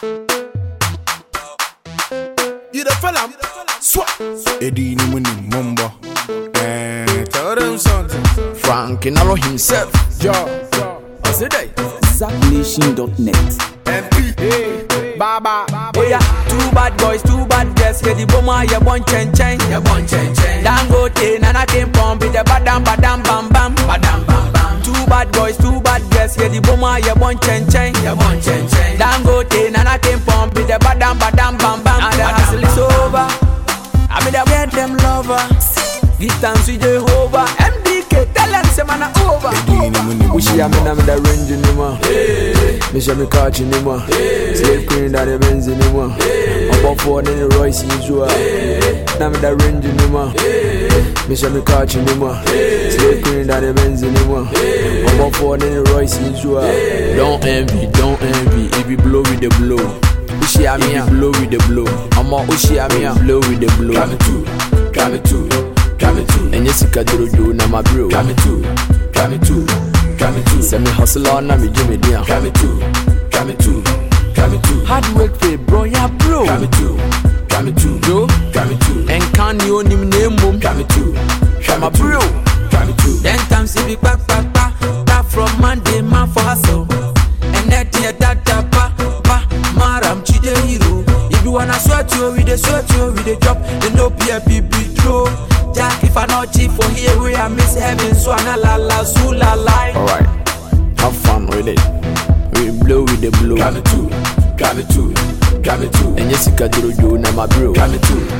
You the fella, swap. Eddie ni muni mumba. Tell them something. Frank Naro himself. Yo, I say that. ZackNation.net. MP, hey, Baba. Oh yeah, two bad boys, two bad girls. Get the bomber, ya bon chen chen. Dangote, nana came pump with the badam badam bam bam. Badam bam bam. Two bad boys, two bad girls. Get the bomber, ya bon chen chen. Dangote, nana came pump with the badam badam bam bam. And the hustle is over. I mean I get them lover. Give thanks to Jehovah. MDK, tell them say man over. Wish ya me na me da range ni ma. Me show me catch ni ma. Slave queen da the Benz ni ma. Up for the Royce usual. Na me da range ni ma. Me show me catch ni ma. Slave queen da the Benz ni ma. Up for the Royce usual. Don't envy. If you blow with the blow. Wish ya me blow with the blow. I'ma wish ya me blow with the blow. Come to. And yes, you can do na my bro. Come to. Send me hustle on, na me Jimmy Dian. Come to. Hard work pay, bro, yeah, bro. Come to. Bro, And can you name mum? come to. My bro. Then times if you back from Monday, man for hustle. And that year that maram chide hero. If you wanna sweat you with the drop, then no PFP draw. Jack, if I not cheap for here, we are miss heaven, so I la sula line. Alright, have fun with it. We blow with the blow. Come to. And yes, you can do na my bro. Come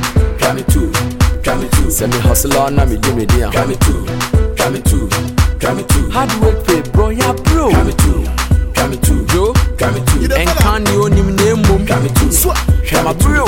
to. Send me hustle on, na me Jimmy Dian. Come to. Hard work pay, bro, yeah, bro. Come to. Bro, and can you name mum? Come to. My bro.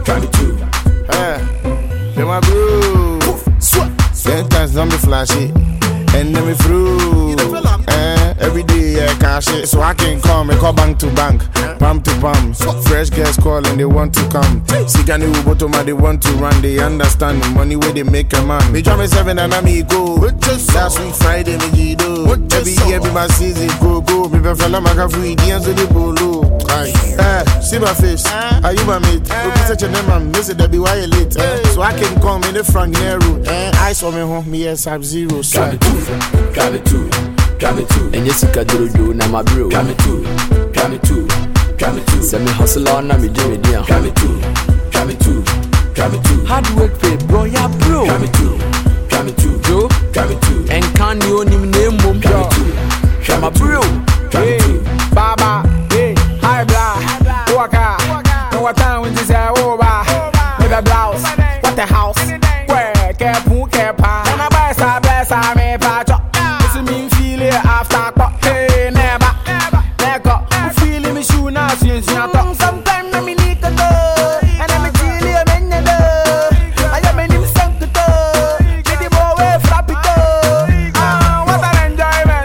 Hey, my bro. 10 times let me flash it, and let me through. Every day I cash it, so I can call bank to bank, palm to palm. Fresh girls calling, they want to come. Sigani Ubotoma, they want to run. They understand the money where they make a man. They draw me 7 and I'm go. Last week Friday me do. Every year be my season go. Me be fella maka free, the answer the bolo. See my face, are you my mate? Look at such a name, man. This is the be why you late. So I can come in the front narrow. I saw me home, me yes, I'm zero. Come to. And yes, you can do na my bro. Come to. Send me hustle on, na me Jimmy Dian. Come to. Hard work pay, bro, yeah, bro. Bro, and can you name mum? My bro. Baba, hey, high blah, waka, no what time when this is over. With a blouse, what the house, where care poo care pa, and I bless I may patch up. This is me feel it after pop, hey, never, feeling me shoe now, since you talk. Sometimes I'm in it, and I'm a chilly, I'm in the I am in him sunk to get the boy away, flap it. What an enjoyment,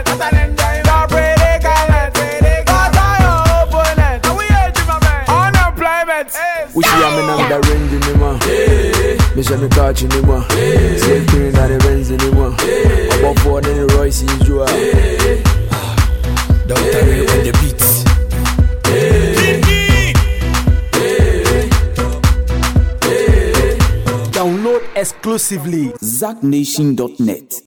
Wish ya me na me da range ni ma. Me show me catch ni ma. Slave queen da the Benz ni ma. Up for the Royce usual. Dr. Ray on the beat. Download exclusively ZackNation.net.